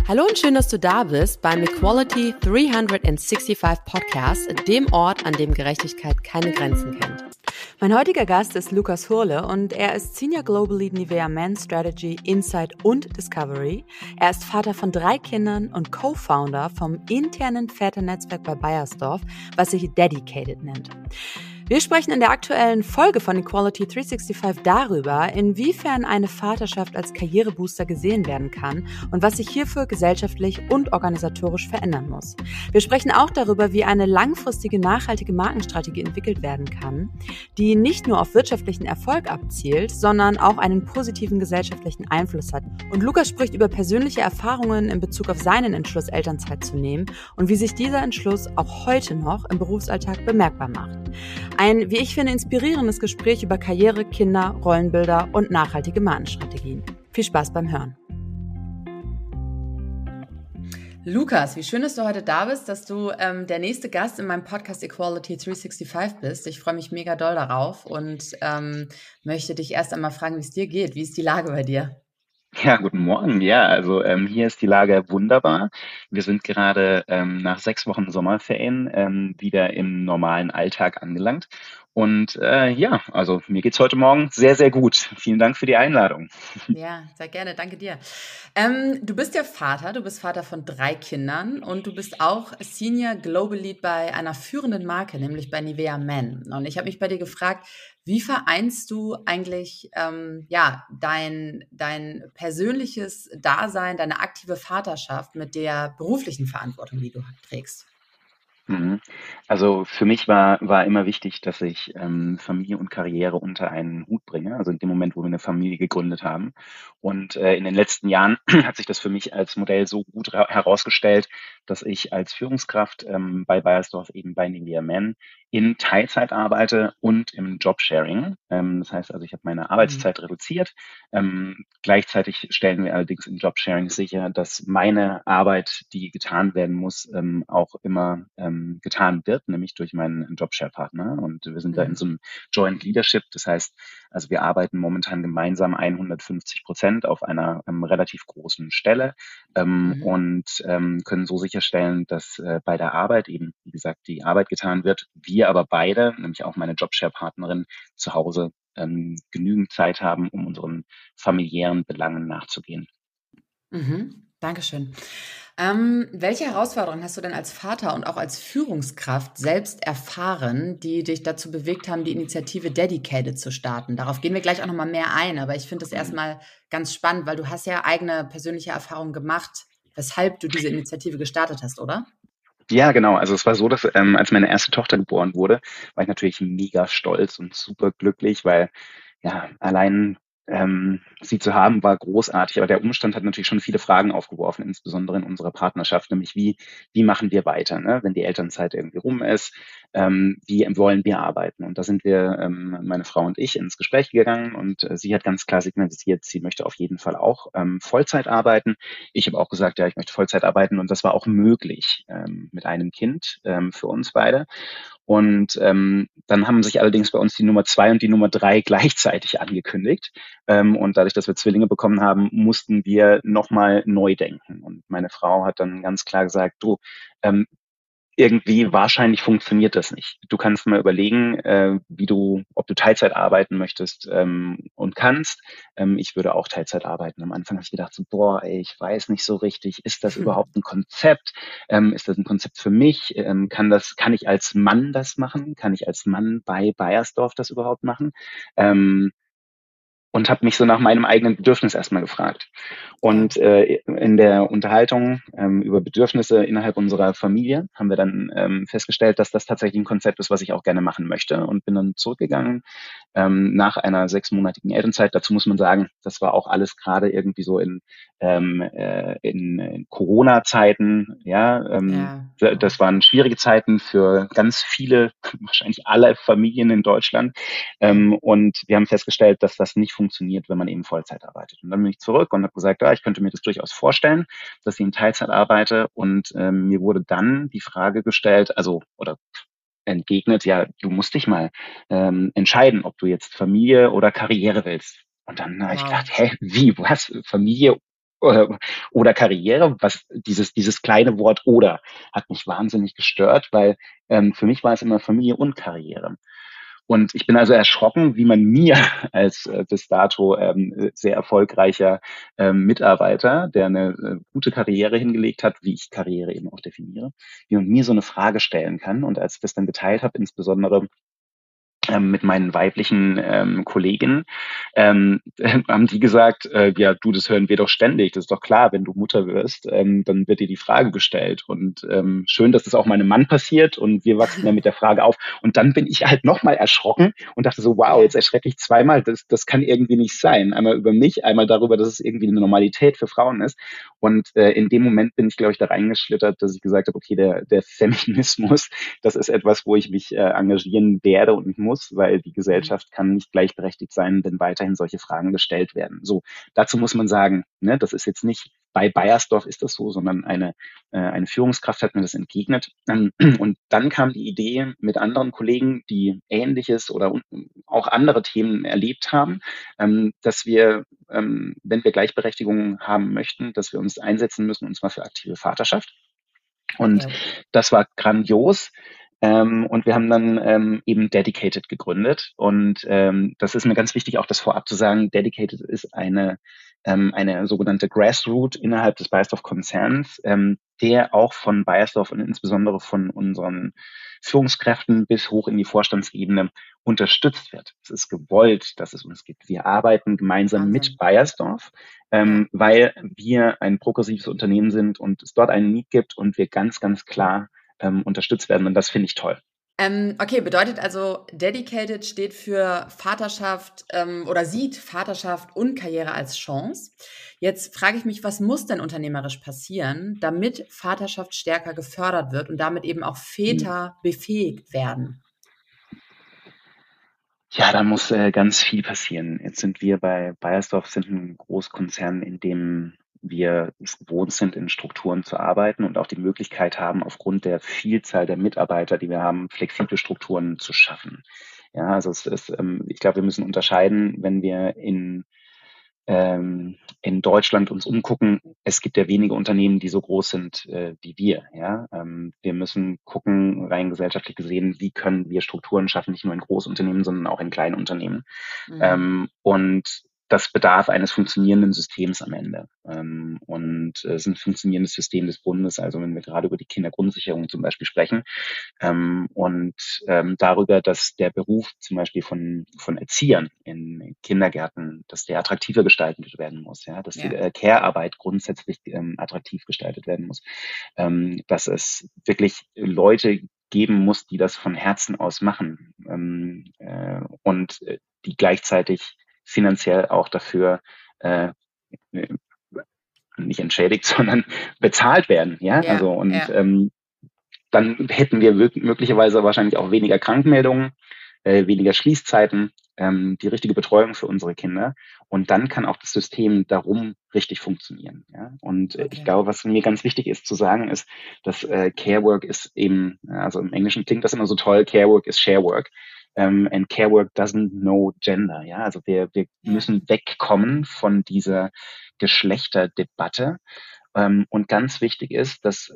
Hallo und schön, dass du da bist beim Equality 365 Podcast, dem Ort, an dem Gerechtigkeit keine Grenzen kennt. Mein heutiger Gast ist Lukas Hurle und er ist Senior Global Lead Nivea Men Strategy, Insight und Discovery. Er ist Vater von 3 Kindern und Co-Founder vom internen Väternetzwerk bei Beiersdorf, was sich Dedicated nennt. Wir sprechen in der aktuellen Folge von Equality 365 darüber, inwiefern eine Vaterschaft als Karrierebooster gesehen werden kann und was sich hierfür gesellschaftlich und organisatorisch verändern muss. Wir sprechen auch darüber, wie eine langfristige, nachhaltige Markenstrategie entwickelt werden kann, die nicht nur auf wirtschaftlichen Erfolg abzielt, sondern auch einen positiven gesellschaftlichen Einfluss hat. Und Lukas spricht über persönliche Erfahrungen in Bezug auf seinen Entschluss, Elternzeit zu nehmen und wie sich dieser Entschluss auch heute noch im Berufsalltag bemerkbar macht. Ein, wie ich finde, inspirierendes Gespräch über Karriere, Kinder, Rollenbilder und nachhaltige Markenstrategien. Viel Spaß beim Hören. Lukas, wie schön, dass du heute da bist, dass du der nächste Gast in meinem Podcast Equality 365 bist. Ich freue mich mega doll darauf und möchte dich erst einmal fragen, wie es dir geht. Wie ist die Lage bei dir? Ja, guten Morgen. Ja, also hier ist die Lage wunderbar. Wir sind gerade nach 6 Wochen Sommerferien wieder im normalen Alltag angelangt. Und ja, also mir geht's heute Morgen sehr, sehr gut. Vielen Dank für die Einladung. Ja, sehr gerne, danke dir. Du bist ja Vater, du bist Vater von 3 Kindern und du bist auch Senior Global Lead bei einer führenden Marke, nämlich bei Nivea Men. Und ich habe mich bei dir gefragt, wie vereinst du eigentlich dein persönliches Dasein, deine aktive Vaterschaft mit der beruflichen Verantwortung, die du trägst? Mhm. Also für mich war immer wichtig, dass ich Familie und Karriere unter einen Hut bringe, also in dem Moment, wo wir eine Familie gegründet haben. Und in den letzten Jahren hat sich das für mich als Modell so gut herausgestellt, dass ich als Führungskraft bei Beiersdorf eben bei Nivea Men in Teilzeit arbeite und im Jobsharing. Das heißt also, ich habe meine Mhm. Arbeitszeit reduziert. Gleichzeitig stellen wir allerdings im Jobsharing sicher, dass meine Arbeit, die getan werden muss, auch immer getan wird, nämlich durch meinen Jobshare-Partner. Und wir sind da in Mhm. so einem Joint Leadership. Das heißt, also wir arbeiten momentan gemeinsam 150% auf einer relativ großen Stelle Mhm. und können so sicherstellen, dass bei der Arbeit eben, wie gesagt, die Arbeit getan wird. Wir aber beide, nämlich auch meine Jobshare-Partnerin, zu Hause genügend Zeit haben, um unseren familiären Belangen nachzugehen. Mhm. Dankeschön. Welche Herausforderungen hast du denn als Vater und auch als Führungskraft selbst erfahren, die dich dazu bewegt haben, die Initiative Dedicated zu starten? Darauf gehen wir gleich auch noch mal mehr ein, aber ich finde das Mhm. erstmal ganz spannend, weil du hast ja eigene persönliche Erfahrungen gemacht, weshalb du diese Initiative gestartet hast, oder? Ja, genau. Also es war so, dass als meine erste Tochter geboren wurde, war ich natürlich mega stolz und super glücklich, weil ja, allein sie zu haben, war großartig. Aber der Umstand hat natürlich schon viele Fragen aufgeworfen, insbesondere in unserer Partnerschaft, nämlich wie machen wir weiter, ne? Wenn die Elternzeit irgendwie rum ist, wie wollen wir arbeiten? Und da sind wir, meine Frau und ich, ins Gespräch gegangen und sie hat ganz klar signalisiert, sie möchte auf jeden Fall auch Vollzeit arbeiten. Ich habe auch gesagt, ja, ich möchte Vollzeit arbeiten und das war auch möglich mit einem Kind für uns beide. Und dann haben sich allerdings bei uns die Nummer 2 und die Nummer 3 gleichzeitig angekündigt. Und dadurch, dass wir Zwillinge bekommen haben, mussten wir nochmal neu denken. Und meine Frau hat dann ganz klar gesagt, du, ähm, irgendwie wahrscheinlich funktioniert das nicht. Du kannst mal überlegen, ob du Teilzeit arbeiten möchtest und kannst. Ich würde auch Teilzeit arbeiten. Am Anfang habe ich gedacht, so, boah, ey, ich weiß nicht so richtig, ist das überhaupt ein Konzept? Ist das ein Konzept für mich? Kann ich als Mann das machen? Kann ich als Mann bei Beiersdorf das überhaupt machen? Ähm, und habe mich so nach meinem eigenen Bedürfnis erstmal gefragt. Ja. Und in der Unterhaltung über Bedürfnisse innerhalb unserer Familie haben wir dann festgestellt, dass das tatsächlich ein Konzept ist, was ich auch gerne machen möchte und bin dann zurückgegangen nach einer 6-monatigen Elternzeit. Dazu muss man sagen, das war auch alles gerade irgendwie so in Corona-Zeiten. Ja, Ja, das wow. waren schwierige Zeiten für ganz viele, wahrscheinlich alle Familien in Deutschland. Ja. Und wir haben festgestellt, dass das nicht funktioniert, wenn man eben Vollzeit arbeitet. Und dann bin ich zurück und habe gesagt, ja, ich könnte mir das durchaus vorstellen, dass ich in Teilzeit arbeite. Und mir wurde dann die Frage gestellt, also oder entgegnet, ja, du musst dich mal entscheiden, ob du jetzt Familie oder Karriere willst. Und dann habe ich gedacht, Wow. hä, wie, was, Familie? oder Karriere, was dieses kleine Wort oder hat mich wahnsinnig gestört, weil für mich war es immer Familie und Karriere. Und ich bin also erschrocken, wie man mir als bis dato sehr erfolgreicher Mitarbeiter, der eine gute Karriere hingelegt hat, wie ich Karriere eben auch definiere, wie man mir so eine Frage stellen kann. Und als ich das dann geteilt habe, insbesondere mit meinen weiblichen Kolleginnen, haben die gesagt, ja, du, das hören wir doch ständig. Das ist doch klar, wenn du Mutter wirst, dann wird dir die Frage gestellt. Und schön, dass das auch meinem Mann passiert und wir wachsen ja mit der Frage auf. Und dann bin ich halt nochmal erschrocken und dachte so, wow, Ja. jetzt erschrecke ich zweimal. Das kann irgendwie nicht sein. Einmal über mich, einmal darüber, dass es irgendwie eine Normalität für Frauen ist. Und in dem Moment bin ich, glaube ich, da reingeschlittert, dass ich gesagt habe, okay, der Feminismus, das ist etwas, wo ich mich engagieren werde und muss, weil die Mhm. Gesellschaft kann nicht gleichberechtigt sein, wenn weiterhin solche Fragen gestellt werden. So, dazu muss man sagen, ne, das ist jetzt nicht bei Bayersdorf ist das so, sondern eine Führungskraft hat mir das entgegnet. Und dann kam die Idee mit anderen Kollegen, die Ähnliches oder auch andere Themen erlebt haben, dass wir, wenn wir Gleichberechtigung haben möchten, dass wir uns einsetzen müssen, und zwar für aktive Vaterschaft. Und Ja. das war grandios. Und wir haben dann eben Dedicated gegründet. Und das ist mir ganz wichtig, auch das vorab zu sagen. Dedicated ist eine sogenannte Grassroot innerhalb des Beiersdorf-Konzerns, der auch von Beiersdorf und insbesondere von unseren Führungskräften bis hoch in die Vorstandsebene unterstützt wird. Es ist gewollt, dass es uns gibt. Wir arbeiten gemeinsam mit Wahnsinn. Beiersdorf, Ja. weil wir ein progressives Unternehmen sind und es dort einen Need gibt und wir ganz, ganz klar unterstützt werden. Und das finde ich toll. Okay, bedeutet also, Dedicated steht für Vaterschaft oder sieht Vaterschaft und Karriere als Chance. Jetzt frage ich mich, was muss denn unternehmerisch passieren, damit Vaterschaft stärker gefördert wird und damit eben auch Väter befähigt werden? Ja, da muss ganz viel passieren. Jetzt sind wir bei Beiersdorf, sind ein Großkonzern, in dem wir es gewohnt sind, in Strukturen zu arbeiten und auch die Möglichkeit haben, aufgrund der Vielzahl der Mitarbeiter, die wir haben, flexible Strukturen zu schaffen. Ja, also ich glaube, wir müssen unterscheiden, wenn wir in Deutschland uns umgucken. Es gibt ja wenige Unternehmen, die so groß sind wie wir. Ja? Wir müssen gucken, rein gesellschaftlich gesehen, wie können wir Strukturen schaffen, nicht nur in Großunternehmen, sondern auch in kleinen Unternehmen. Mhm. Und das bedarf eines funktionierenden Systems am Ende. Und es ist ein funktionierendes System des Bundes, also wenn wir gerade über die Kindergrundsicherung zum Beispiel sprechen, und darüber, dass der Beruf zum Beispiel von Erziehern in Kindergärten, dass der attraktiver gestaltet werden muss, ja, dass die Ja. Care-Arbeit grundsätzlich attraktiv gestaltet werden muss, dass es wirklich Leute geben muss, die das von Herzen aus machen und die gleichzeitig finanziell auch dafür äh, nicht entschädigt, sondern bezahlt werden, ja, Ja, also und ja. dann hätten wir möglicherweise wahrscheinlich auch weniger Krankmeldungen, weniger Schließzeiten, die richtige Betreuung für unsere Kinder. Und dann kann auch das System darum richtig funktionieren. Ja? Und ich Okay. glaube, was mir ganz wichtig ist zu sagen, ist, dass Care Work ist eben, also im Englischen klingt das immer so toll, Care Work ist Share Work. And Care Work doesn't know gender. Ja? Also wir Ja. müssen wegkommen von dieser Geschlechterdebatte. Und ganz wichtig ist, dass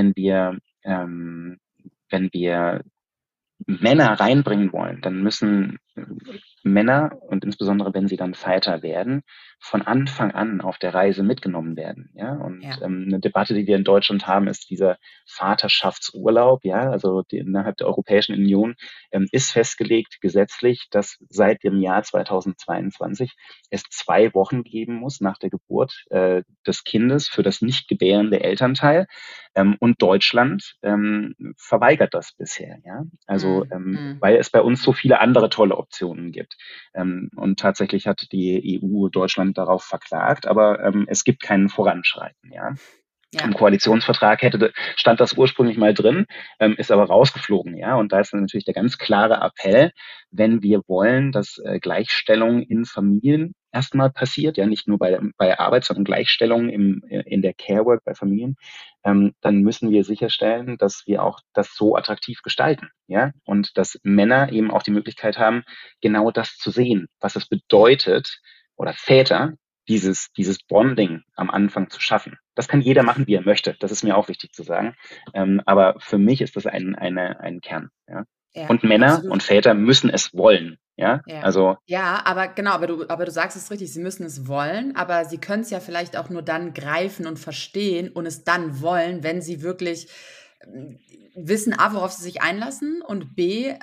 ähm, wenn wir Männer reinbringen wollen, dann müssen Männer und insbesondere wenn sie dann Väter werden, von Anfang an auf der Reise mitgenommen werden. Ja? Und Ja. eine Debatte, die wir in Deutschland haben, ist dieser Vaterschaftsurlaub. Ja? Also innerhalb der Europäischen Union ist festgelegt gesetzlich, dass seit dem Jahr 2022 es 2 Wochen geben muss nach der Geburt des Kindes für das nicht gebärende Elternteil. Und Deutschland verweigert das bisher. Ja? Also Mhm. Mhm. weil es bei uns so viele andere tolle Optionen gibt. Und tatsächlich hat die EU Deutschland darauf verklagt, aber es gibt keinen Voranschreiten. Ja? Im Ja, ja, Koalitionsvertrag stand das ursprünglich mal drin, ist aber rausgeflogen, ja. Und da ist dann natürlich der ganz klare Appell, wenn wir wollen, dass Gleichstellung in Familien erstmal passiert, ja, nicht nur bei Arbeit, sondern Gleichstellung in der Care Work bei Familien, dann müssen wir sicherstellen, dass wir auch das so attraktiv gestalten, ja. Und dass Männer eben auch die Möglichkeit haben, genau das zu sehen, was es ja. bedeutet, oder Väter, dieses Bonding am Anfang zu schaffen. Das kann jeder machen, wie er möchte. Das ist mir auch wichtig zu sagen. Aber für mich ist das ein Kern. Ja? Ja, Und Männer absolut. und Väter müssen es wollen. Ja, Ja. also Ja, aber genau, aber du sagst es richtig, sie müssen es wollen, aber sie können es ja vielleicht auch nur dann greifen und verstehen und es dann wollen, wenn sie wirklich ähm, wissen, A, worauf sie sich einlassen und B,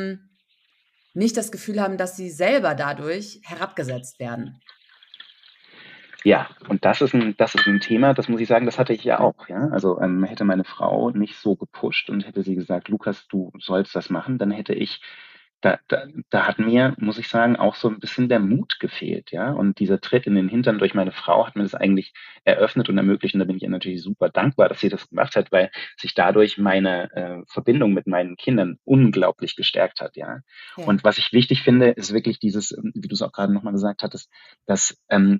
nicht das Gefühl haben, dass sie selber dadurch herabgesetzt werden. ja, und das ist ein Thema, das muss ich sagen, das hatte ich ja auch. Ja, also hätte meine Frau nicht so gepusht und hätte sie gesagt, Lukas, du sollst das machen, dann hätte ich da hat mir, muss ich sagen, auch so ein bisschen der Mut gefehlt, ja. Und dieser Tritt in den Hintern durch meine Frau hat mir das eigentlich eröffnet und ermöglicht. Und da bin ich ihr natürlich super dankbar, dass sie das gemacht hat, weil sich dadurch meine Verbindung mit meinen Kindern unglaublich gestärkt hat, ja. Ja, Und was ich wichtig finde, ist wirklich dieses, wie du es auch gerade nochmal gesagt hattest, dass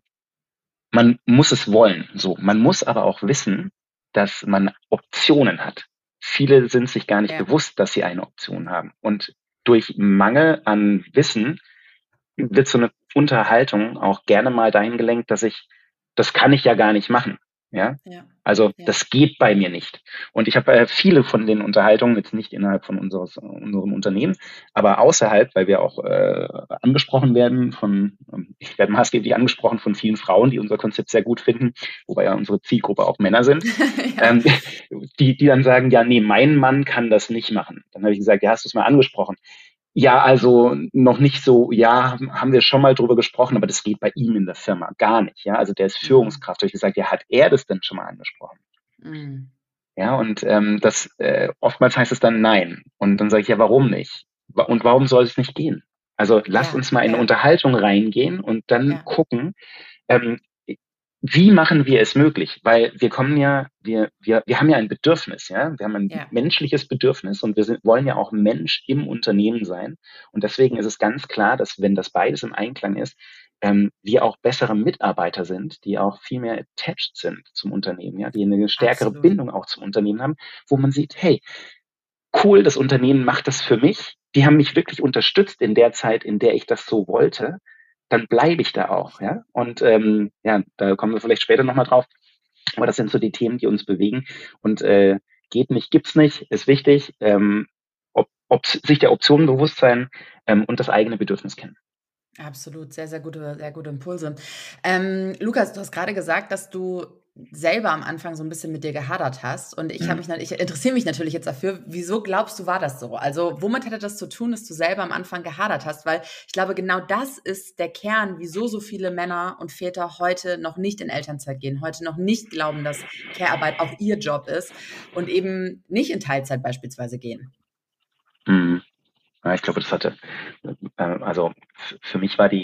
man muss es wollen, so. Man muss aber auch wissen, dass man Optionen hat. Viele sind sich gar nicht ja, bewusst, dass sie eine Option haben. Und durch Mangel an Wissen wird so eine Unterhaltung auch gerne mal dahin gelenkt, dass das kann ich ja gar nicht machen. Ja, ja, also ja. das geht bei mir nicht. Und ich habe viele von den Unterhaltungen jetzt nicht innerhalb von unserem Unternehmen, aber außerhalb, weil wir auch angesprochen werden ich werde maßgeblich angesprochen von vielen Frauen, die unser Konzept sehr gut finden, wobei ja unsere Zielgruppe auch Männer sind, Ja, ähm, die dann sagen, ja, nee, mein Mann kann das nicht machen. Dann habe ich gesagt, ja, hast du es mal angesprochen? Ja, also noch nicht so, ja, haben wir schon mal drüber gesprochen, aber das geht bei ihm in der Firma gar nicht. Ja, also der ist mhm. Führungskraft. Da habe ich gesagt, ja, hat er das denn schon mal angesprochen? Mhm. Ja, und das oftmals heißt es dann nein. Und dann sage ich, ja, warum nicht? Und warum soll es nicht gehen? Also lasst Ja, uns mal in eine ja, Unterhaltung reingehen und dann ja, gucken, ähm, wie machen wir es möglich? Weil wir kommen ja, wir haben ja ein Bedürfnis, ja. Wir haben ein ja, menschliches Bedürfnis und wollen ja auch Mensch im Unternehmen sein. Und deswegen ist es ganz klar, dass wenn das beides im Einklang ist, wir auch bessere Mitarbeiter sind, die auch viel mehr attached sind zum Unternehmen, ja, die eine stärkere absolut. Bindung auch zum Unternehmen haben, wo man sieht, hey, cool, das Unternehmen macht das für mich. Die haben mich wirklich unterstützt in der Zeit, in der ich das so wollte. Dann bleibe ich da auch, ja. Und ja, da kommen wir vielleicht später nochmal drauf. Aber das sind so die Themen, die uns bewegen. Und geht nicht, gibt's nicht, ist wichtig. Sich der Optionen bewusst sein und das eigene Bedürfnis kennen. Absolut, sehr gute Impulse. Lukas, du hast gerade gesagt, dass du selber am Anfang so ein bisschen mit dir gehadert hast und Mhm. ich interessiere mich natürlich jetzt dafür, wieso glaubst du, war das so? Also, womit hätte das zu tun, dass du selber am Anfang gehadert hast? Weil ich glaube, genau das ist der Kern, wieso so viele Männer und Väter heute noch nicht in Elternzeit gehen, heute noch nicht glauben, dass Care-Arbeit auch ihr Job ist und eben nicht in Teilzeit beispielsweise gehen. Mhm. Ja, ich glaube, also für mich war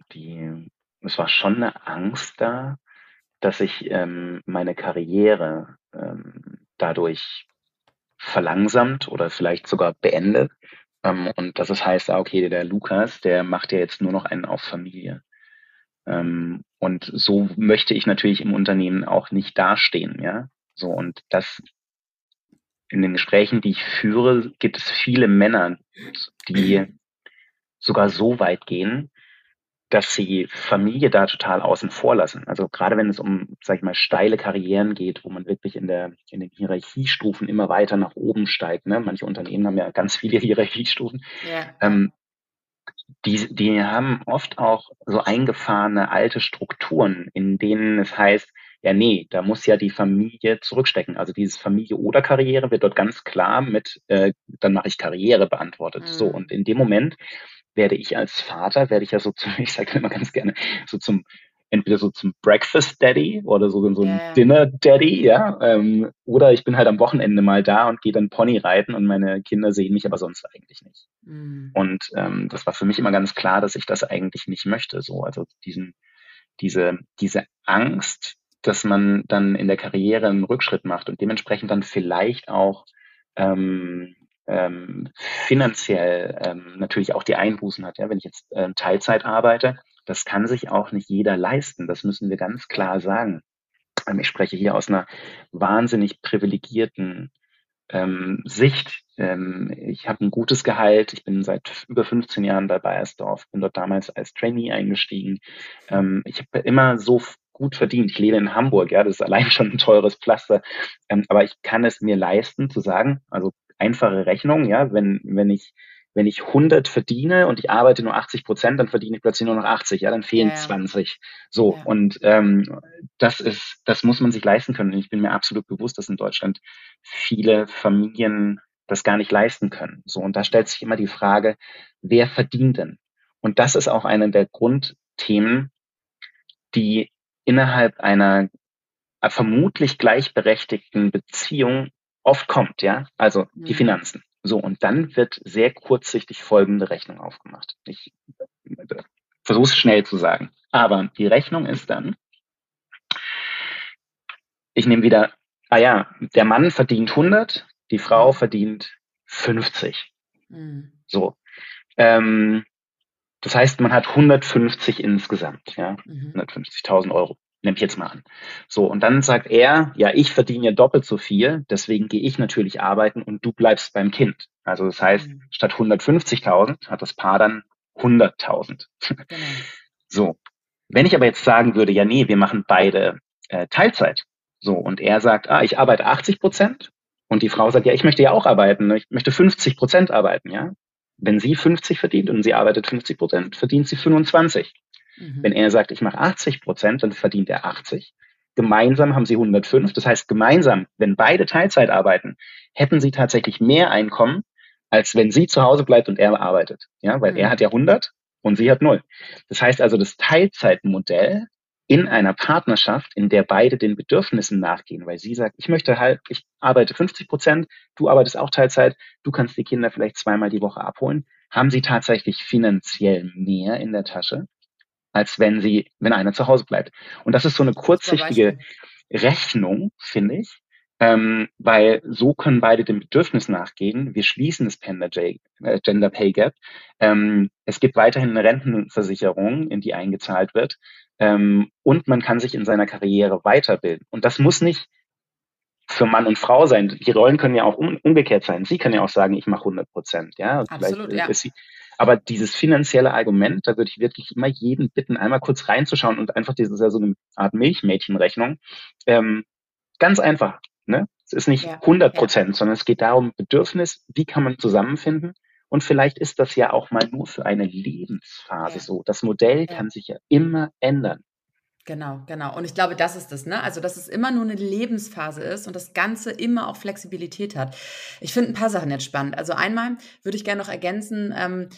es war schon eine Angst da, dass ich meine Karriere dadurch verlangsamt oder vielleicht sogar beendet. Und dass es heißt, okay, der Lukas, der macht ja jetzt nur noch einen auf Familie. Und so möchte ich natürlich im Unternehmen auch nicht dastehen, ja. So, und das in den Gesprächen, die ich führe, gibt es viele Männer, die sogar so weit gehen, dass sie Familie da total außen vor lassen. Also gerade wenn es um, sag ich mal, steile Karrieren geht, wo man wirklich in den Hierarchiestufen immer weiter nach oben steigt. Ne? Manche Unternehmen haben ja ganz viele Hierarchiestufen. Ja, ja. Ähm, die haben oft auch so eingefahrene alte Strukturen, in denen es heißt, ja, nee, da muss ja die Familie zurückstecken. Also dieses Familie oder Karriere wird dort ganz klar mit, dann mache ich Karriere beantwortet. So, und Mhm. in dem Moment werde ich ja so zum, ich sage immer ganz gerne, so entweder so zum Breakfast Daddy oder so Ja, ein ja. Dinner Daddy, ja, oder ich bin halt am Wochenende mal da und gehe dann Pony reiten und meine Kinder sehen mich aber sonst eigentlich nicht. Mhm. Und das war für mich immer ganz klar, dass ich das eigentlich nicht möchte. So, also diese Angst, dass man dann in der Karriere einen Rückschritt macht und dementsprechend dann vielleicht auch ähm, finanziell natürlich auch die Einbußen hat. Ja, wenn ich jetzt Teilzeit arbeite, das kann sich auch nicht jeder leisten. Das müssen wir ganz Ja. klar sagen. Ich spreche hier aus einer wahnsinnig privilegierten Sicht. Ich habe ein gutes Gehalt. Ich bin seit über 15 Jahren bei Bayersdorf, bin dort damals als Trainee eingestiegen. Ich habe immer so gut verdient. Ich lebe in Hamburg, ja, das ist allein schon ein teures Pflaster. Aber ich kann es mir leisten zu sagen, also einfache Rechnung, ja, wenn ich 100 verdiene und ich arbeite nur 80%, dann verdiene ich plötzlich nur noch 80, ja, dann Ja, fehlen ja, 20. So, ja. und das muss man sich leisten können. Und ich bin mir absolut bewusst, dass in Deutschland viele Familien das gar nicht leisten können. So, und da stellt sich immer die Frage, wer verdient denn? Und das ist auch einer der Grundthemen, die innerhalb einer vermutlich gleichberechtigten Beziehung oft kommt, ja? Also die Mhm. Finanzen. So, und dann wird sehr kurzsichtig folgende Rechnung aufgemacht. Ich versuche es schnell zu sagen. Aber die Rechnung ist dann, ich nehme wieder, der Mann verdient 100, die Frau Mhm. verdient 50. Mhm. So. Ähm, Das heißt, man hat 150 insgesamt, ja, Mhm. 150.000 Euro, nehme ich jetzt mal an. So, und dann sagt er, ja, ich verdiene ja doppelt so viel, deswegen gehe ich natürlich arbeiten und du bleibst beim Kind. Also das heißt, Mhm. statt 150.000 hat das Paar dann 100.000. Genau. So, wenn ich aber jetzt sagen würde, ja, nee, wir machen beide Teilzeit. So, und er sagt, ich arbeite 80% und die Frau sagt, ja, ich möchte ja auch arbeiten, ne? Ich möchte 50% arbeiten, ja. Wenn sie 50 verdient und sie arbeitet 50%, verdient sie 25. Wenn Mhm. er sagt, ich mache 80%, dann verdient er 80. Gemeinsam haben sie 105. Das heißt, gemeinsam, wenn beide Teilzeit arbeiten, hätten sie tatsächlich mehr Einkommen, als wenn sie zu Hause bleibt und er arbeitet. Ja, weil er hat Mhm. ja 100 und sie hat 0. Das heißt also, das Teilzeitmodell in einer Partnerschaft, in der beide den Bedürfnissen nachgehen, weil sie sagt, ich arbeite 50%, du arbeitest auch Teilzeit, du kannst die Kinder vielleicht zweimal die Woche abholen, haben sie tatsächlich finanziell mehr in der Tasche, als wenn einer zu Hause bleibt. Und das ist so eine Super kurzsichtige Beispiel. Rechnung, finde ich, weil so können beide dem Bedürfnis nachgehen. Wir schließen das Gender Pay Gap. Es gibt weiterhin eine Rentenversicherung, in die eingezahlt wird. Und man kann sich in seiner Karriere weiterbilden. Und das muss nicht für Mann und Frau sein. Die Rollen können ja auch umgekehrt sein. Sie kann ja auch sagen, ich mache 100%, ja, und vielleicht Absolut, ja. ist sie. Aber dieses finanzielle Argument, da würde ich wirklich immer jeden bitten, einmal kurz reinzuschauen und einfach, das ist ja so eine Art Milchmädchenrechnung. Ähm, Ganz einfach, ne? Es ist nicht Ja, ja, 100%, sondern es geht darum, Bedürfnis, wie kann man zusammenfinden? Und vielleicht ist das ja auch mal nur für eine Lebensphase ja, so. Das Modell ja. kann sich ja immer ändern. Genau, genau. Und ich glaube, das ist es, ne? Also, dass es immer nur eine Lebensphase ist und das Ganze immer auch Flexibilität hat. Ich finde ein paar Sachen jetzt spannend. Also, einmal würde ich gerne noch ergänzen,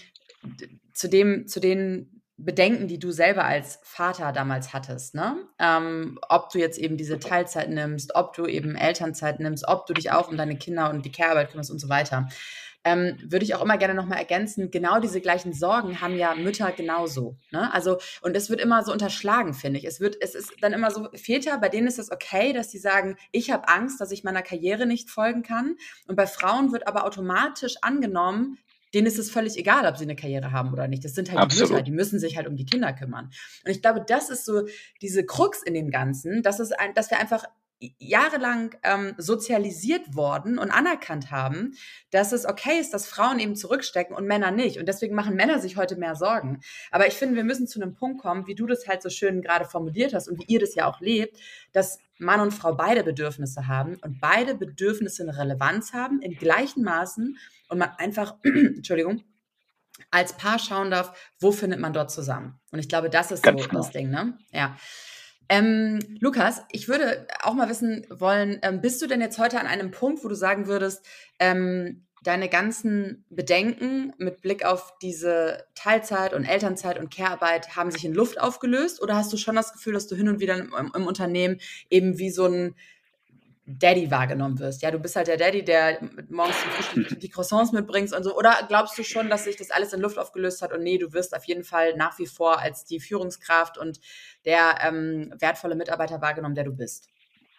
zu den Bedenken, die du selber als Vater damals hattest, ne? Ob du jetzt eben diese Teilzeit nimmst, ob du eben Elternzeit nimmst, ob du dich auch um deine Kinder und die Care-Arbeit kümmerst und so weiter. Würde ich auch immer gerne noch mal ergänzen, genau diese gleichen Sorgen haben ja Mütter genauso, ne? Also, und es wird immer so unterschlagen, finde ich. Es ist dann immer so, Väter, bei denen ist es okay, dass sie sagen, ich habe Angst, dass ich meiner Karriere nicht folgen kann. Und bei Frauen wird aber automatisch angenommen, denen ist es völlig egal, ob sie eine Karriere haben oder nicht. Das sind halt die Mütter, Absolut. die müssen sich halt um die Kinder kümmern. Und ich glaube, das ist so diese Krux in dem Ganzen, dass wir einfach jahrelang sozialisiert worden und anerkannt haben, dass es okay ist, dass Frauen eben zurückstecken und Männer nicht. Und deswegen machen Männer sich heute mehr Sorgen. Aber ich finde, wir müssen zu einem Punkt kommen, wie du das halt so schön gerade formuliert hast und wie ihr das ja auch lebt, dass Mann und Frau beide Bedürfnisse haben und beide Bedürfnisse eine Relevanz haben in gleichen Maßen und man einfach, Entschuldigung, als Paar schauen darf, wo findet man dort zusammen. Und ich glaube, das ist so Ganz das genau. Ding, ne? Ja. Lukas, ich würde auch mal wissen wollen, bist du denn jetzt heute an einem Punkt, wo du sagen würdest, deine ganzen Bedenken mit Blick auf diese Teilzeit und Elternzeit und Care-Arbeit haben sich in Luft aufgelöst? Oder hast du schon das Gefühl, dass du hin und wieder im Unternehmen eben wie so ein Daddy wahrgenommen wirst? Ja, du bist halt der Daddy, der morgens zum Frühstück die Croissants mitbringst und so. Oder glaubst du schon, dass sich das alles in Luft aufgelöst hat und nee, du wirst auf jeden Fall nach wie vor als die Führungskraft und der wertvolle Mitarbeiter wahrgenommen, der du bist?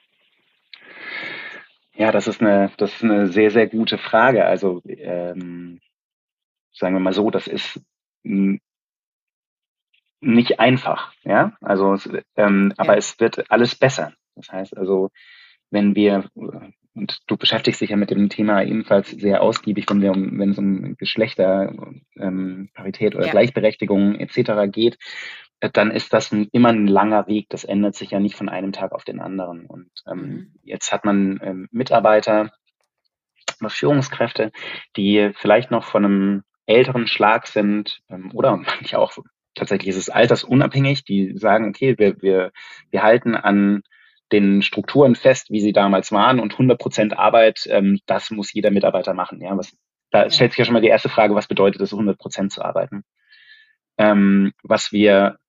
Ja, das ist eine sehr, sehr gute Frage. Also, sagen wir mal so, das ist n nicht einfach, ja? Also, aber Ja. es wird alles besser. Das heißt also, wenn wir und du beschäftigst dich ja mit dem Thema ebenfalls sehr ausgiebig, wenn es um Geschlechter, Parität oder Gleichberechtigung etc. geht, dann ist das immer ein langer Weg. Das ändert sich ja nicht von einem Tag auf den anderen. Und jetzt hat man Mitarbeiter oder Führungskräfte, die vielleicht noch von einem älteren Schlag sind oder manche auch tatsächlich ist es altersunabhängig, die sagen, okay, wir halten an den Strukturen fest, wie sie damals waren und 100% Arbeit, das muss jeder Mitarbeiter machen. Ja, da stellt sich ja schon mal die erste Frage, was bedeutet es, 100% zu arbeiten? Was wir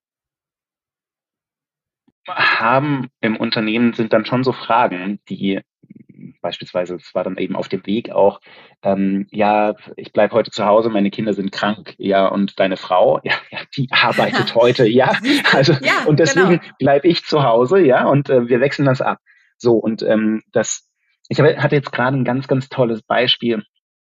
haben im Unternehmen sind dann schon so Fragen, die beispielsweise, es war dann eben auf dem Weg auch, ja, ich bleibe heute zu Hause, meine Kinder sind krank, ja, und deine Frau, ja, die arbeitet heute, ja, also ja, und deswegen genau. bleibe ich zu Hause, ja, und wir wechseln das ab. So, und ich hatte jetzt gerade ein ganz, ganz tolles Beispiel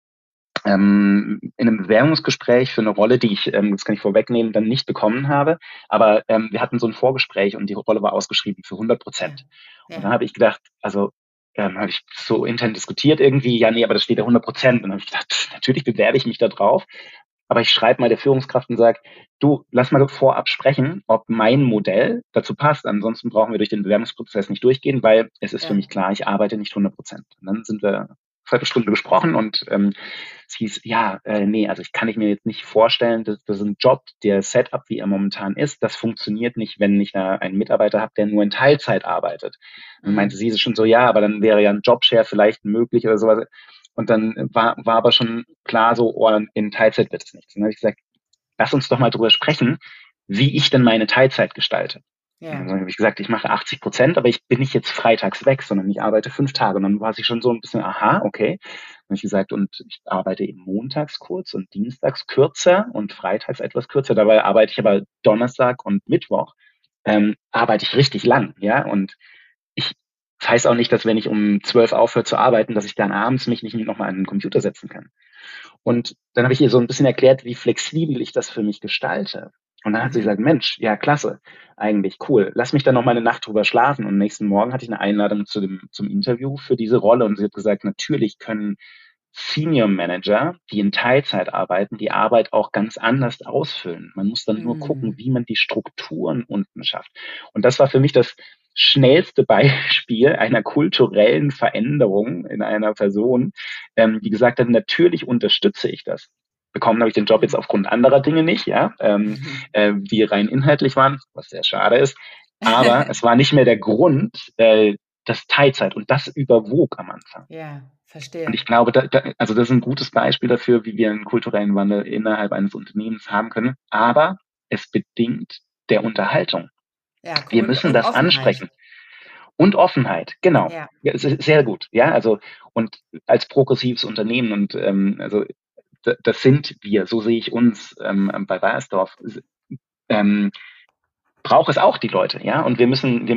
in einem Bewerbungsgespräch für eine Rolle, die ich, das kann ich vorwegnehmen, dann nicht bekommen habe. Aber wir hatten so ein Vorgespräch und die Rolle war ausgeschrieben für 100%. Und dann habe ich gedacht, also habe ich so intern diskutiert irgendwie, ja, nee, aber das steht ja 100%. Und dann habe ich gedacht, natürlich bewerbe ich mich da drauf. Aber ich schreibe mal der Führungskraft und sage, du, lass mal vorab sprechen, ob mein Modell dazu passt. Ansonsten brauchen wir durch den Bewerbungsprozess nicht durchgehen, weil es ist für mich klar, ich arbeite nicht 100%. Und dann sind wir eine Viertelstunde gesprochen und es hieß, ja, nee, also ich kann ich mir jetzt nicht vorstellen, das ist ein Job, der Setup, wie er momentan ist, das funktioniert nicht, wenn ich da einen Mitarbeiter habe, der nur in Teilzeit arbeitet. Und meinte sie schon so, ja, aber dann wäre ja ein Jobshare vielleicht möglich oder sowas. Und dann war aber schon klar so, oh, in Teilzeit wird es nichts. Und dann habe ich gesagt, lass uns doch mal drüber sprechen, wie ich denn meine Teilzeit gestalte. Ja. Und dann habe ich gesagt, ich mache 80%, aber ich bin nicht jetzt freitags weg, sondern ich arbeite 5 Tage. Und dann war sie schon so ein bisschen, aha, okay. Dann habe ich gesagt, und ich arbeite eben montags kurz und dienstags kürzer und freitags etwas kürzer. Dabei arbeite ich aber Donnerstag und Mittwoch, arbeite ich richtig lang, ja. Und ich das heißt auch nicht, dass wenn ich um 12 aufhöre zu arbeiten, dass ich dann abends mich nicht nochmal an den Computer setzen kann. Und dann habe ich ihr so ein bisschen erklärt, wie flexibel ich das für mich gestalte. Und dann hat sie gesagt, Mensch, ja, klasse, eigentlich cool. Lass mich dann noch mal eine Nacht drüber schlafen. Und nächsten Morgen hatte ich eine Einladung zum Interview für diese Rolle. Und sie hat gesagt, natürlich können Senior Manager, die in Teilzeit arbeiten, die Arbeit auch ganz anders ausfüllen. Man muss dann nur gucken, wie man die Strukturen unten schafft. Und das war für mich das schnellste Beispiel einer kulturellen Veränderung in einer Person, die gesagt hat, natürlich unterstütze ich das. Bekommen habe ich den Job jetzt aufgrund anderer Dinge nicht, ja, die rein inhaltlich waren, was sehr schade ist. Aber es war nicht mehr der Grund, das Teilzeit und das überwog am Anfang. Ja, verstehe. Und ich glaube, also das ist ein gutes Beispiel dafür, wie wir einen kulturellen Wandel innerhalb eines Unternehmens haben können. Aber es bedingt der Unterhaltung. Ja, wir müssen das Offenheit. Ansprechen. Und Offenheit, genau. Ja. Sehr gut. Ja, also und als progressives Unternehmen und also das sind wir, so sehe ich uns bei Bayersdorf. Braucht es auch die Leute, ja. Und wir müssen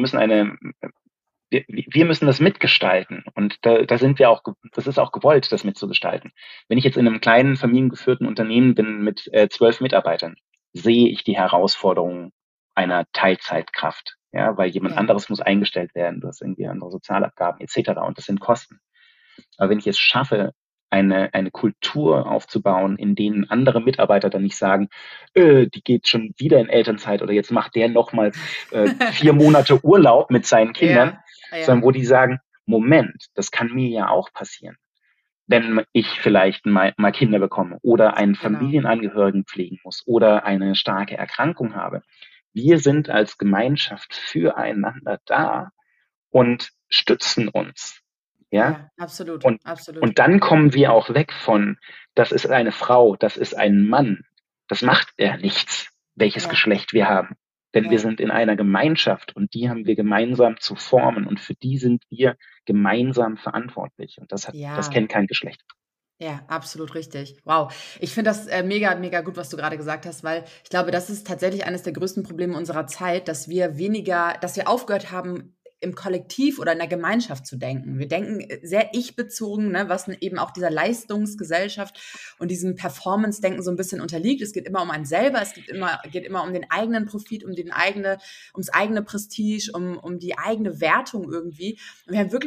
wir müssen das mitgestalten. Und da sind wir auch, das ist auch gewollt, das mitzugestalten. Wenn ich jetzt in einem kleinen familiengeführten Unternehmen bin mit 12 Mitarbeitern, sehe ich die Herausforderungen einer Teilzeitkraft, ja, weil jemand anderes muss eingestellt werden, du hast irgendwie andere Sozialabgaben etc. Und das sind Kosten. Aber wenn ich es schaffe, eine Kultur aufzubauen, in denen andere Mitarbeiter dann nicht sagen, die geht schon wieder in Elternzeit oder jetzt macht der nochmal 4 Monate Urlaub mit seinen Kindern, sondern wo die sagen, Moment, das kann mir ja auch passieren, wenn ich vielleicht mal Kinder bekomme oder einen Familienangehörigen pflegen muss oder eine starke Erkrankung habe. Wir sind als Gemeinschaft füreinander da und stützen uns. Ja, absolut, absolut. Und dann kommen wir auch weg von, das ist eine Frau, das ist ein Mann. Das macht ja nichts, welches Geschlecht wir haben. Denn wir sind in einer Gemeinschaft und die haben wir gemeinsam zu formen und für die sind wir gemeinsam verantwortlich. Und das kennt kein Geschlecht. Ja, absolut richtig. Wow. Ich finde das mega, mega gut, was du gerade gesagt hast, weil ich glaube, das ist tatsächlich eines der größten Probleme unserer Zeit, dass wir aufgehört haben, im Kollektiv oder in der Gemeinschaft zu denken. Wir denken sehr ich-bezogen, ne, was eben auch dieser Leistungsgesellschaft und diesem Performance-Denken so ein bisschen unterliegt. Es geht immer um einen selber, geht immer um den eigenen Profit, ums eigene Prestige, um die eigene Wertung irgendwie. Und wir haben wirklich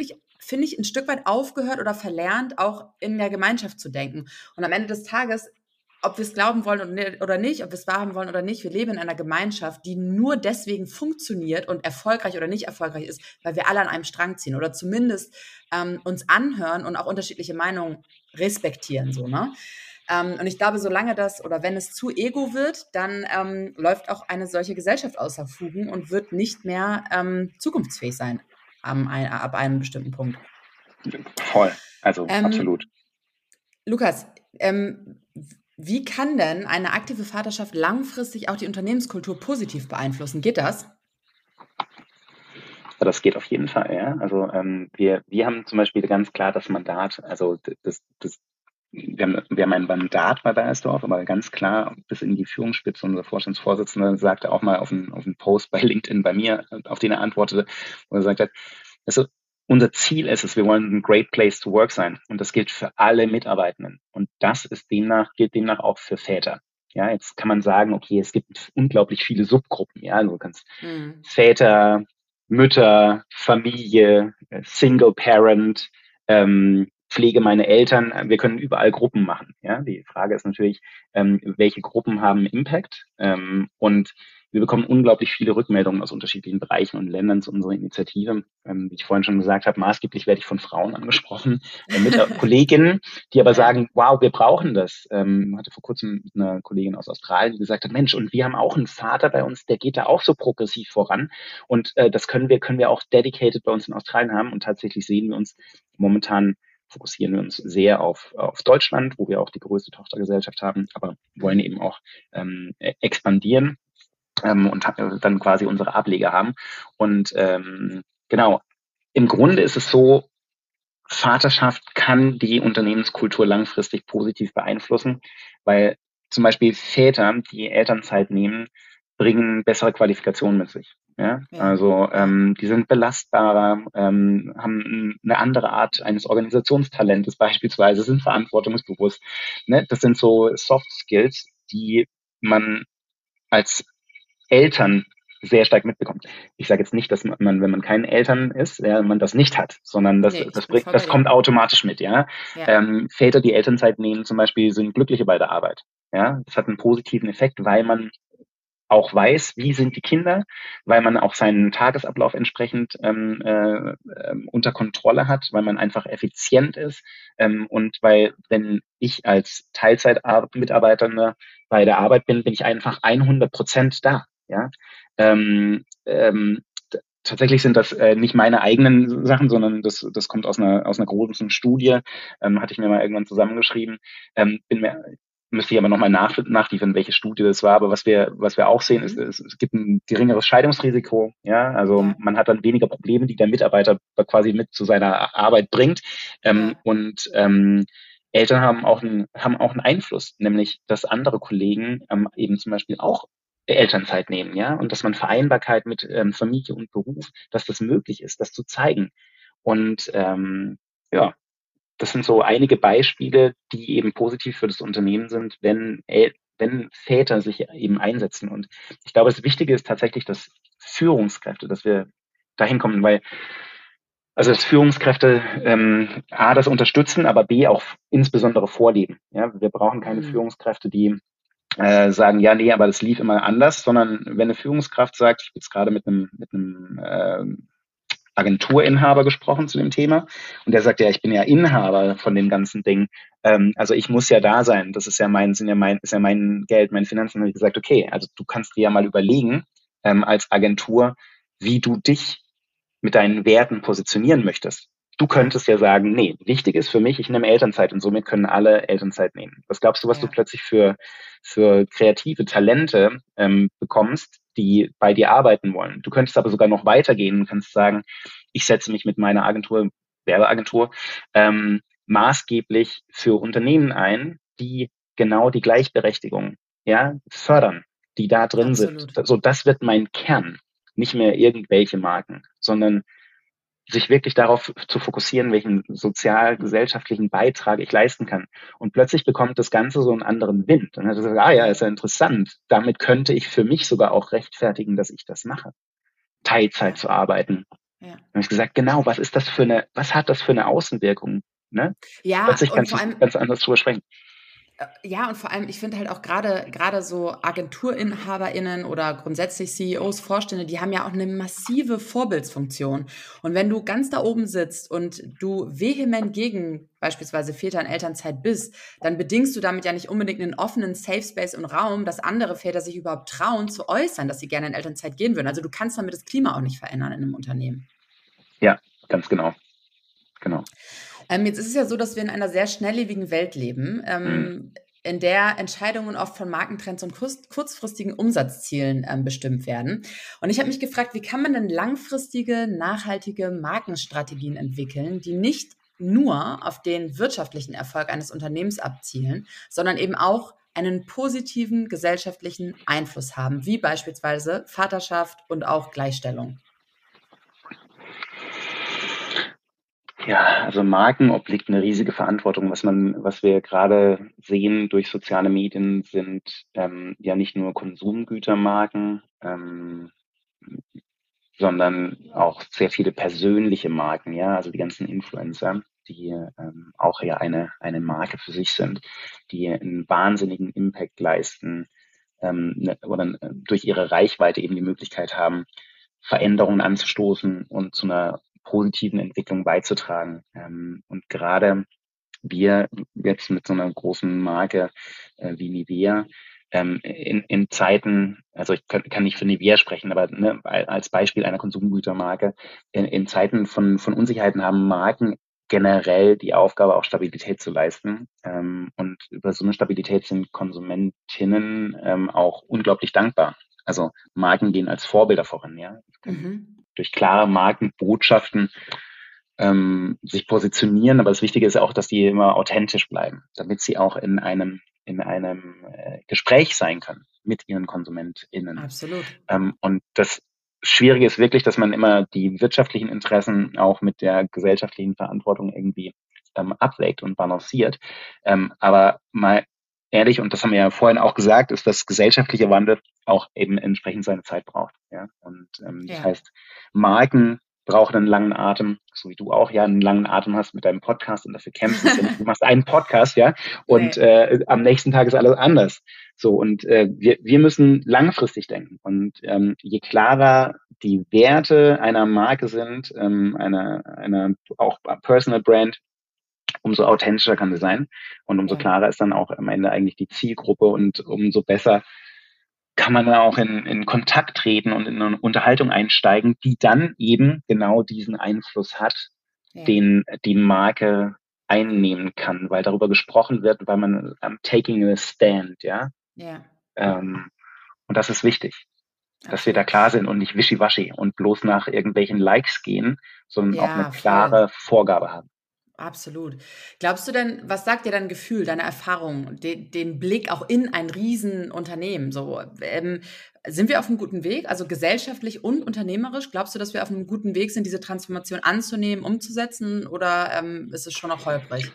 finde ich, ein Stück weit aufgehört oder verlernt, auch in der Gemeinschaft zu denken. Und am Ende des Tages, ob wir es glauben wollen oder nicht, ob wir es wahrhaben wollen oder nicht, wir leben in einer Gemeinschaft, die nur deswegen funktioniert und erfolgreich oder nicht erfolgreich ist, weil wir alle an einem Strang ziehen oder zumindest uns anhören und auch unterschiedliche Meinungen respektieren, so, ne? Und ich glaube, solange das oder wenn es zu ego wird, dann läuft auch eine solche Gesellschaft außer Fugen und wird nicht mehr zukunftsfähig sein ab einem bestimmten Punkt. Voll, also absolut. Lukas, wie kann denn eine aktive Vaterschaft langfristig auch die Unternehmenskultur positiv beeinflussen? Geht das? Das geht auf jeden Fall, ja. Also wir haben zum Beispiel ganz klar das Mandat, also wir haben ein Mandat bei Bayersdorf, aber ganz klar bis in die Führungsspitze. Unser Vorstandsvorsitzender sagte auch mal auf einen Post bei LinkedIn bei mir, auf den er antwortete, wo er gesagt hat, also unser Ziel ist es, wir wollen ein great place to work sein. Und das gilt für alle Mitarbeitenden. Und das gilt demnach auch für Väter. Ja, jetzt kann man sagen, okay, es gibt unglaublich viele Subgruppen. Ja, also du kannst Väter, Mütter, Familie, Single Parent, pflege meine Eltern. Wir können überall Gruppen machen. Ja, die Frage ist natürlich, welche Gruppen haben Impact? Und wir bekommen unglaublich viele Rückmeldungen aus unterschiedlichen Bereichen und Ländern zu unserer Initiative. Wie ich vorhin schon gesagt habe, maßgeblich werde ich von Frauen angesprochen, mit Kolleginnen, die aber sagen, wow, wir brauchen das. Hatte vor kurzem mit einer Kollegin aus Australien, die gesagt hat, Mensch, und wir haben auch einen Vater bei uns, der geht da auch so progressiv voran. Und das können wir auch dedicated bei uns in Australien haben. Und tatsächlich sehen wir uns momentan fokussieren wir uns sehr auf Deutschland, wo wir auch die größte Tochtergesellschaft haben, aber wollen eben auch expandieren und dann quasi unsere Ableger haben. Und genau, im Grunde ist es so, Vaterschaft kann die Unternehmenskultur langfristig positiv beeinflussen, weil zum Beispiel Väter, die Elternzeit nehmen, bringen bessere Qualifikationen mit sich. Ja? Also die sind belastbarer, haben eine andere Art eines Organisationstalentes beispielsweise, sind verantwortungsbewusst. Ne? Das sind so Soft Skills, die man als Eltern sehr stark mitbekommt. Ich sage jetzt nicht, dass man, wenn man kein Eltern ist, man das nicht hat, sondern das kommt automatisch mit. Ja? Väter, die Elternzeit nehmen zum Beispiel, sind glücklicher bei der Arbeit. Ja? Das hat einen positiven Effekt, weil man auch weiß, wie sind die Kinder, weil man auch seinen Tagesablauf entsprechend unter Kontrolle hat, weil man einfach effizient ist und weil, wenn ich als Teilzeitmitarbeiter bei der Arbeit bin, bin ich einfach 100% da. Ja, tatsächlich sind das nicht meine eigenen Sachen, sondern das kommt aus einer großen Studie, hatte ich mir mal irgendwann zusammengeschrieben. Müsste ich aber nochmal nachliefern, welche Studie das war. Aber was wir auch sehen, ist, es gibt ein geringeres Scheidungsrisiko. Ja, also man hat dann weniger Probleme, die der Mitarbeiter quasi mit zu seiner Arbeit bringt. Und Eltern haben auch einen Einfluss, nämlich dass andere Kollegen eben zum Beispiel auch Elternzeit nehmen, ja, und dass man Vereinbarkeit mit Familie und Beruf, dass das möglich ist, das zu zeigen. Und ja, das sind so einige Beispiele, die eben positiv für das Unternehmen sind, wenn Väter sich eben einsetzen. Und ich glaube, das Wichtige ist tatsächlich, dass Führungskräfte, dass wir dahin kommen, weil dass Führungskräfte A, das unterstützen, aber B, auch insbesondere vorleben. Ja, wir brauchen keine Führungskräfte, die sagen, ja, nee, aber das lief immer anders, sondern wenn eine Führungskraft sagt, ich habe jetzt gerade mit einem Agenturinhaber gesprochen zu dem Thema und der sagt, ja, ich bin ja Inhaber von dem ganzen Ding, also ich muss ja da sein, das ist ja mein Geld, meine Finanzen, habe ich gesagt, okay, also du kannst dir ja mal überlegen als Agentur, wie du dich mit deinen Werten positionieren möchtest. Du könntest ja sagen, nee, wichtig ist für mich, ich nehme Elternzeit und somit können alle Elternzeit nehmen. Was glaubst du, was du plötzlich für kreative Talente bekommst, die bei dir arbeiten wollen? Du könntest aber sogar noch weitergehen und kannst sagen, ich setze mich mit meiner Werbeagentur, maßgeblich für Unternehmen ein, die genau die Gleichberechtigung fördern, die da drin sind. So, das wird mein Kern. Nicht mehr irgendwelche Marken, sondern sich wirklich darauf zu fokussieren, welchen sozial-gesellschaftlichen Beitrag ich leisten kann. Und plötzlich bekommt das Ganze so einen anderen Wind. Dann hat er gesagt, ist ja interessant. Damit könnte ich für mich sogar auch rechtfertigen, dass ich das mache. Teilzeit zu arbeiten. ja. Dann habe ich gesagt, genau, was hat das für eine Außenwirkung? Ne? Ja, Plötzlich und kannst vor du allem ganz anders drüber sprechen. Ja, und vor allem, ich finde halt auch gerade so AgenturinhaberInnen oder grundsätzlich CEOs, Vorstände, die haben ja auch eine massive Vorbildsfunktion. Und wenn du ganz da oben sitzt und du vehement gegen beispielsweise Väter in Elternzeit bist, dann bedingst du damit ja nicht unbedingt einen offenen Safe Space und Raum, dass andere Väter sich überhaupt trauen zu äußern, dass sie gerne in Elternzeit gehen würden. Also du kannst damit das Klima auch nicht verändern in einem Unternehmen. Ja, ganz genau. Genau. Jetzt ist es ja so, dass wir in einer sehr schnelllebigen Welt leben, Mhm. in der Entscheidungen oft von Markentrends und kurzfristigen Umsatzzielen bestimmt werden. Und ich habe mich gefragt, wie kann man denn langfristige, nachhaltige Markenstrategien entwickeln, die nicht nur auf den wirtschaftlichen Erfolg eines Unternehmens abzielen, sondern eben auch einen positiven gesellschaftlichen Einfluss haben, wie beispielsweise Vaterschaft und auch Gleichstellung. Ja, also Marken obliegt eine riesige Verantwortung. Was wir gerade sehen durch soziale Medien sind ja nicht nur Konsumgütermarken, sondern auch sehr viele persönliche Marken, ja, also die ganzen Influencer, die auch ja eine Marke für sich sind, die einen wahnsinnigen Impact leisten, oder durch ihre Reichweite eben die Möglichkeit haben, Veränderungen anzustoßen und zu einer positiven Entwicklung beizutragen. Und gerade wir jetzt mit so einer großen Marke wie Nivea, in Zeiten, also ich kann nicht für Nivea sprechen, aber ne, als Beispiel einer Konsumgütermarke, in Zeiten von Unsicherheiten haben Marken generell die Aufgabe, auch Stabilität zu leisten. Und über so eine Stabilität sind Konsumentinnen auch unglaublich dankbar. Also Marken gehen als Vorbilder voran, ja. Können Mhm. durch klare Markenbotschaften sich positionieren, aber das Wichtige ist auch, dass die immer authentisch bleiben, damit sie auch in einem Gespräch sein können mit ihren KonsumentInnen. Absolut. Und das Schwierige ist wirklich, dass man immer die wirtschaftlichen Interessen auch mit der gesellschaftlichen Verantwortung irgendwie abwägt und balanciert. Aber mal ehrlich, und das haben wir ja vorhin auch gesagt, ist, dass gesellschaftlicher Wandel auch eben entsprechend seine Zeit braucht. Ja? Und das Ja. heißt, Marken brauchen einen langen Atem, so wie du auch ja einen langen Atem hast mit deinem Podcast und dafür kämpfst. Es ist ja nicht, du machst einen Podcast, ja, und Nee. am nächsten Tag ist alles anders. So, und wir müssen langfristig denken. Und je klarer die Werte einer Marke sind, einer auch Personal Brand, umso authentischer kann sie sein und umso Ja. klarer ist dann auch am Ende eigentlich die Zielgruppe und umso besser kann man da auch in Kontakt treten und in eine Unterhaltung einsteigen, die dann eben genau diesen Einfluss hat, Ja. den die Marke einnehmen kann, weil darüber gesprochen wird, weil man taking a stand, ja. Ja. Ähm, und das ist wichtig, dass wir da Absolut. klar sind und nicht wischiwaschi und bloß nach irgendwelchen Likes gehen, sondern auch eine Ja, voll. klare Vorgabe haben. Absolut. Glaubst du denn, was sagt dir dein Gefühl, deine Erfahrung, den Blick auch in ein Riesenunternehmen? So, sind wir auf einem guten Weg, also gesellschaftlich und unternehmerisch? Glaubst du, dass wir auf einem guten Weg sind, diese Transformation anzunehmen, umzusetzen, oder ist es schon noch holprig?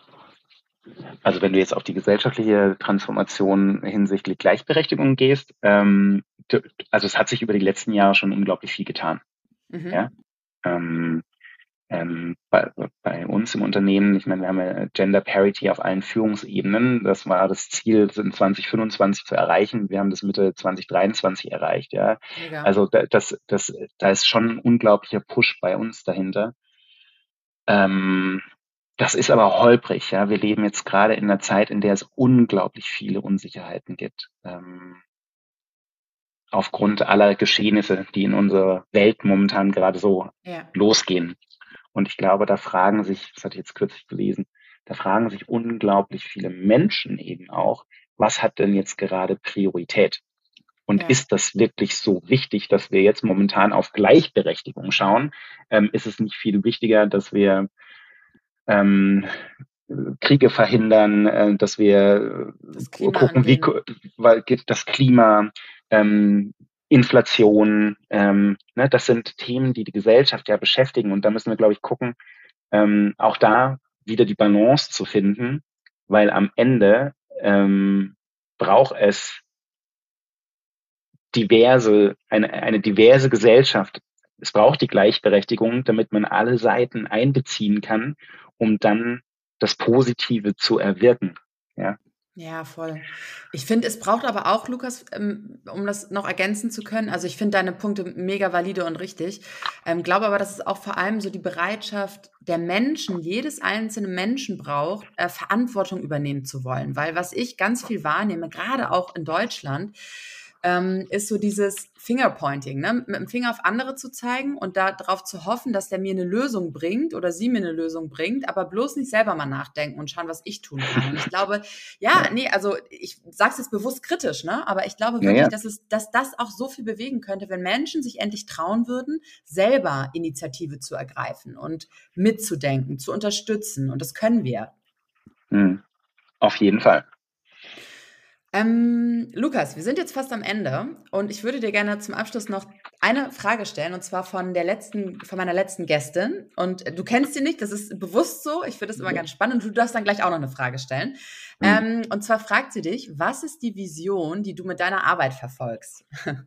Also wenn du jetzt auf die gesellschaftliche Transformation hinsichtlich Gleichberechtigung gehst, also es hat sich über die letzten Jahre schon unglaublich viel getan. Ja? Mhm. Ähm, bei uns im Unternehmen, ich meine, wir haben ja Gender Parity auf allen Führungsebenen. Das war das Ziel, in 2025 zu erreichen. Wir haben das Mitte 2023 erreicht. Ja, Mega. also da ist schon ein unglaublicher Push bei uns dahinter. Ähm, Das ist aber holprig. Ja, wir leben jetzt gerade in einer Zeit, in der es unglaublich viele Unsicherheiten gibt. Aufgrund aller Geschehnisse, die in unserer Welt momentan gerade so Ja. losgehen. Und ich glaube, da fragen sich, das hatte ich jetzt kürzlich gelesen, da fragen sich unglaublich viele Menschen eben auch, was hat denn jetzt gerade Priorität? Und Ja. ist das wirklich so wichtig, dass wir jetzt momentan auf Gleichberechtigung schauen? Ist es nicht viel wichtiger, dass wir ähm, Kriege verhindern, dass wir Das Klima gucken, wie angehen. weil geht das Klima, Inflation, ne, das sind Themen, die die Gesellschaft ja beschäftigen. Und da müssen wir, glaube ich, gucken, auch da wieder die Balance zu finden, weil am Ende braucht es eine diverse Gesellschaft, Es braucht die Gleichberechtigung, damit man alle Seiten einbeziehen kann, um dann das Positive zu erwirken. Ja. Ja, voll. Ich finde, es braucht aber auch, Lukas, um das noch ergänzen zu können, also ich finde deine Punkte mega valide und richtig, glaube aber, dass es auch vor allem so die Bereitschaft der Menschen, jedes einzelne Menschen braucht, Verantwortung übernehmen zu wollen. Weil was ich ganz viel wahrnehme, gerade auch in Deutschland, ist so dieses Fingerpointing, ne? Mit dem Finger auf andere zu zeigen und darauf zu hoffen, dass der mir eine Lösung bringt oder sie mir eine Lösung bringt, aber bloß nicht selber mal nachdenken und schauen, was ich tun kann. Und ich glaube, also ich sage es jetzt bewusst kritisch, ne? Aber ich glaube wirklich, dass das auch so viel bewegen könnte, wenn Menschen sich endlich trauen würden, selber Initiative zu ergreifen und mitzudenken, zu unterstützen. Und das können wir. Auf jeden Fall. Lukas, wir sind jetzt fast am Ende und ich würde dir gerne zum Abschluss noch eine Frage stellen, und zwar von meiner letzten Gästin. Und du kennst sie nicht, das ist bewusst so. Ich finde das immer ganz spannend und du darfst dann gleich auch noch eine Frage stellen. Und zwar fragt sie dich, was ist die Vision, die du mit deiner Arbeit verfolgst?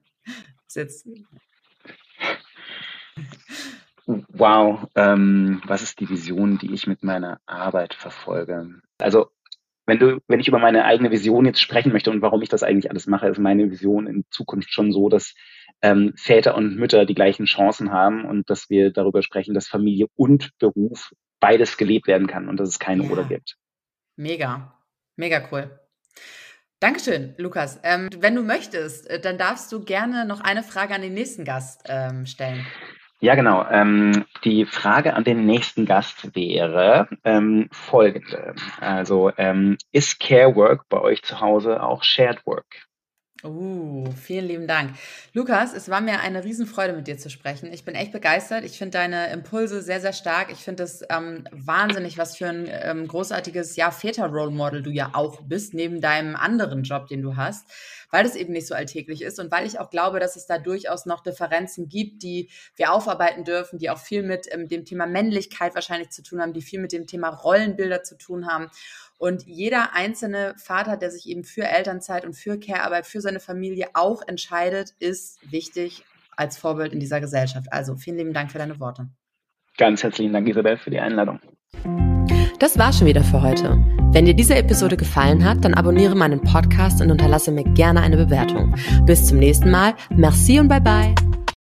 Wow, was ist die Vision, die ich mit meiner Arbeit verfolge? Also wenn ich über meine eigene Vision jetzt sprechen möchte und warum ich das eigentlich alles mache, ist meine Vision in Zukunft schon so, dass Väter und Mütter die gleichen Chancen haben und dass wir darüber sprechen, dass Familie und Beruf beides gelebt werden kann und dass es keine Oder gibt. Mega cool. Dankeschön, Lukas. Wenn du möchtest, dann darfst du gerne noch eine Frage an den nächsten Gast stellen. Ja, genau. Die Frage an den nächsten Gast wäre folgende. Also, ist Care Work bei euch zu Hause auch Shared Work? Vielen lieben Dank. Lukas, es war mir eine Riesenfreude, mit dir zu sprechen. Ich bin echt begeistert. Ich finde deine Impulse sehr, sehr stark. Ich finde es wahnsinnig, was für ein großartiges Väter-Role-Model du ja auch bist, neben deinem anderen Job, den du hast, weil das eben nicht so alltäglich ist und weil ich auch glaube, dass es da durchaus noch Differenzen gibt, die wir aufarbeiten dürfen, die auch viel mit dem Thema Männlichkeit wahrscheinlich zu tun haben, die viel mit dem Thema Rollenbilder zu tun haben. Und jeder einzelne Vater, der sich eben für Elternzeit und für Care-Arbeit, für seine Familie auch entscheidet, ist wichtig als Vorbild in dieser Gesellschaft. Also vielen lieben Dank für deine Worte. Ganz herzlichen Dank, Isabel, für die Einladung. Das war schon wieder für heute. Wenn dir diese Episode gefallen hat, dann abonniere meinen Podcast und unterlasse mir gerne eine Bewertung. Bis zum nächsten Mal. Merci und bye bye.